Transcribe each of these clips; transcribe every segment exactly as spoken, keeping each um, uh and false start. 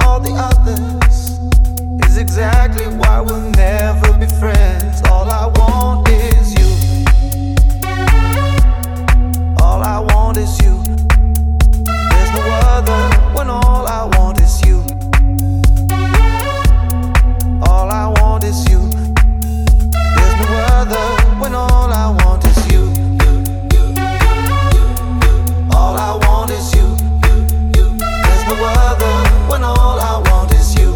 all the others is exactly why we'll never be friends. All I want is you. All I want is you. There's no other when all I want is you. All I want is you. There's no other when all I want is you. All I want is you. There's no other when all I want is you.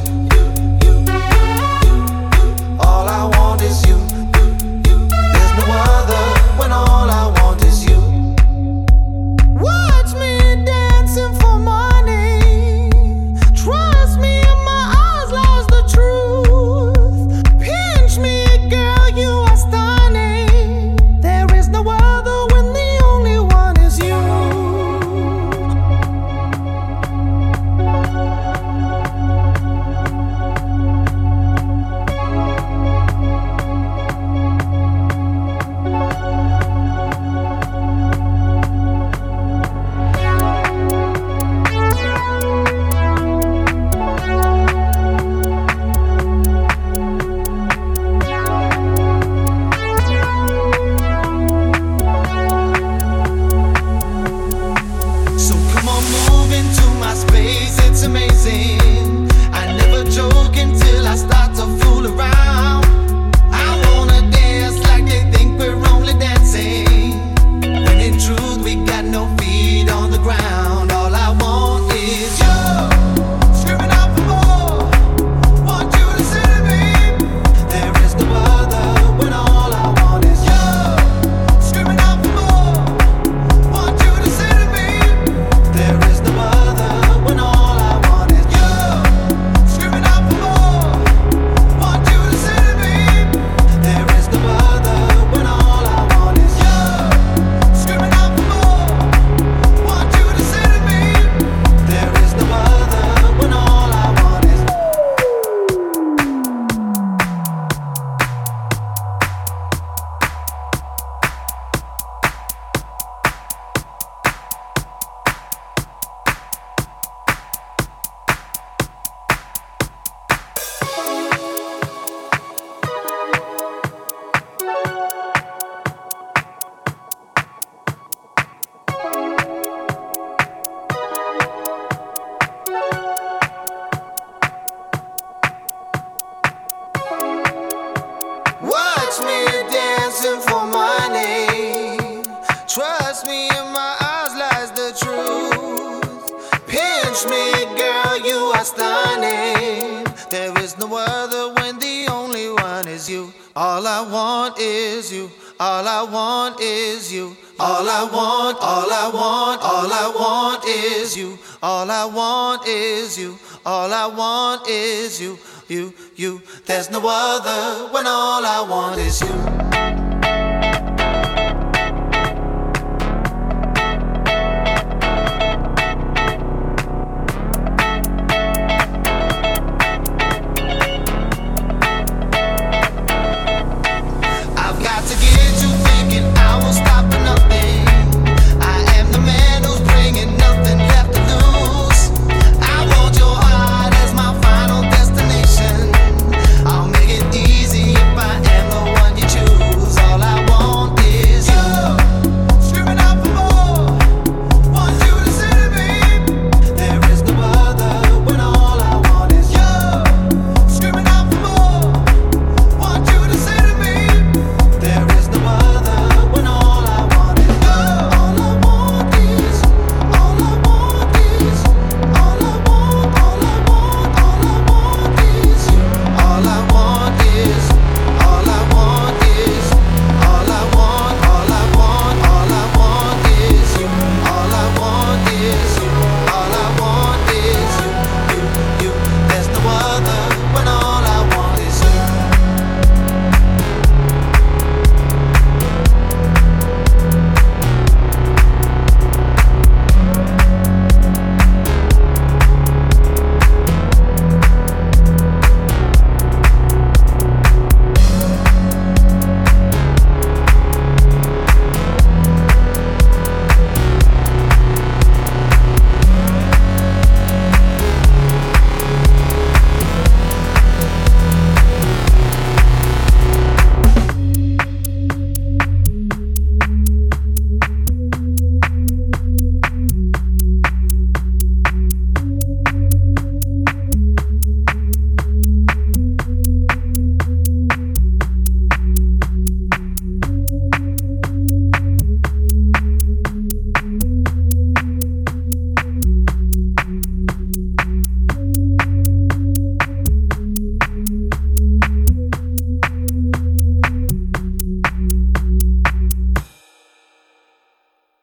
All I want is you. There's no other when all I want is you. Watch me dancing for money. Trust me, my eyes lost the truth. Pinch me, girl, you are stunning. There is no other when the only one is you. So come on, move into my space, it's amazing. I never joke until I start to fool around. I wanna dance like they think we're only dancing, when in truth we got no feet on the ground. All I want is you. Screaming out for more. Want you to listen to me. There is no other when all I want is you. Screaming out for more. Want you to listen to me. There is no other when all I want is you. Screaming out for more. Want you to listen to me. There is no other when all I want is you. Screaming out for more. Want you to listen to me. There is no other when all I want is you. Watch me dancing for money. Trust me, in my eyes lies the truth. Pinch me, girl, you are stunning. There is no other when the only one is you. All I want is you. All I want is you. All I want, all I want, all I want is you. All I want is you. All I want is you. You, you. There's no other when all I want is you.